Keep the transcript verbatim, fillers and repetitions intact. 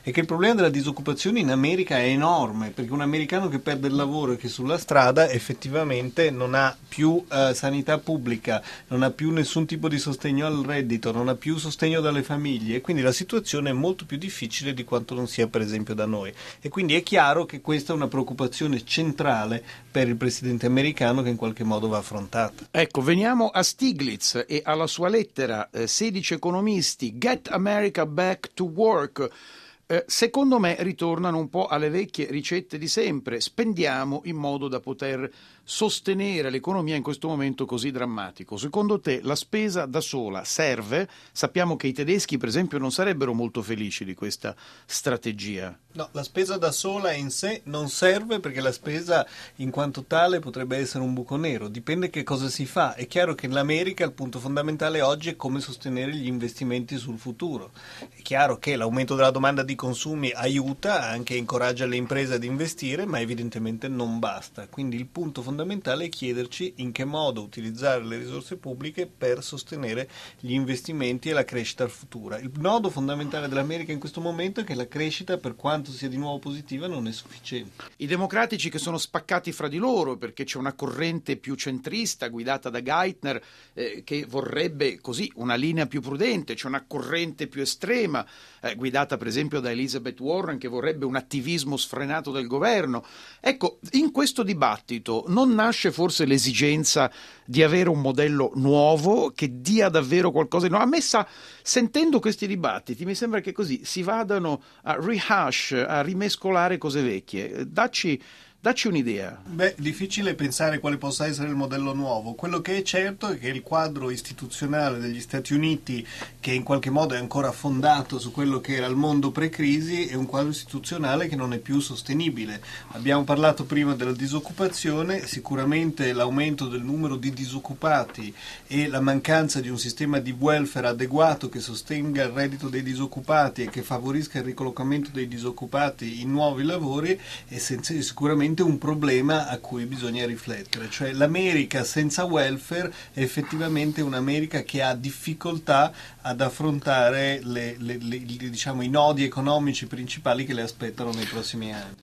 è che il problema della disoccupazione in America è enorme, perché un americano che perde il lavoro e che è sulla strada effettivamente non ha più eh, sanità pubblica, non ha più nessun tipo di sostegno al reddito, non ha più sostegno dalle famiglie, e quindi la situazione è molto più difficile di quanto non sia per esempio da noi. E quindi è chiaro che questa è una preoccupazione centrale per il presidente americano, che in qualche modo va affrontata. Ecco, veniamo a Stiglitz e alla sua lettera, eh, sedici economisti, Get America Back to Work. Eh, secondo me ritornano un po' alle vecchie ricette di sempre: spendiamo in modo da poter sostenere l'economia in questo momento così drammatico. Secondo te la spesa da sola serve? Sappiamo che i tedeschi, per esempio, non sarebbero molto felici di questa strategia. No, la spesa da sola in sé non serve, perché la spesa in quanto tale potrebbe essere un buco nero, dipende che cosa si fa. È chiaro che in America il punto fondamentale oggi è come sostenere gli investimenti sul futuro. È chiaro che l'aumento della domanda di consumi aiuta, anche incoraggia le imprese ad investire, ma evidentemente non basta. Quindi il punto fondamentale è chiederci in che modo utilizzare le risorse pubbliche per sostenere gli investimenti e la crescita futura. Il nodo fondamentale dell'America in questo momento è che la crescita, per quanto sia di nuovo positiva, non è sufficiente. I democratici che sono spaccati fra di loro perché c'è una corrente più centrista guidata da Geithner eh, che vorrebbe così una linea più prudente, c'è una corrente più estrema eh, guidata per esempio da Elizabeth Warren che vorrebbe un attivismo sfrenato del governo. Ecco, in questo dibattito non nasce forse l'esigenza di avere un modello nuovo che dia davvero qualcosa di nuovo? A me sa, sentendo questi dibattiti, mi sembra che così si vadano a rehash, a rimescolare cose vecchie. Dacci, dacci un'idea. Beh, difficile pensare quale possa essere il modello nuovo. Quello che è certo è che il quadro istituzionale degli Stati Uniti, che in qualche modo è ancora fondato su quello che era il mondo pre-crisi, è un quadro istituzionale che non è più sostenibile. Abbiamo parlato prima della disoccupazione, sicuramente l'aumento del numero di disoccupati e la mancanza di un sistema di welfare adeguato che sostenga il reddito dei disoccupati e che favorisca il ricollocamento dei disoccupati in nuovi lavori è senza, sicuramente un problema a cui bisogna riflettere. Cioè l'America senza welfare è effettivamente un'America che ha difficoltà ad affrontare le, le, le, diciamo, i nodi economici principali che le aspettano nei prossimi anni.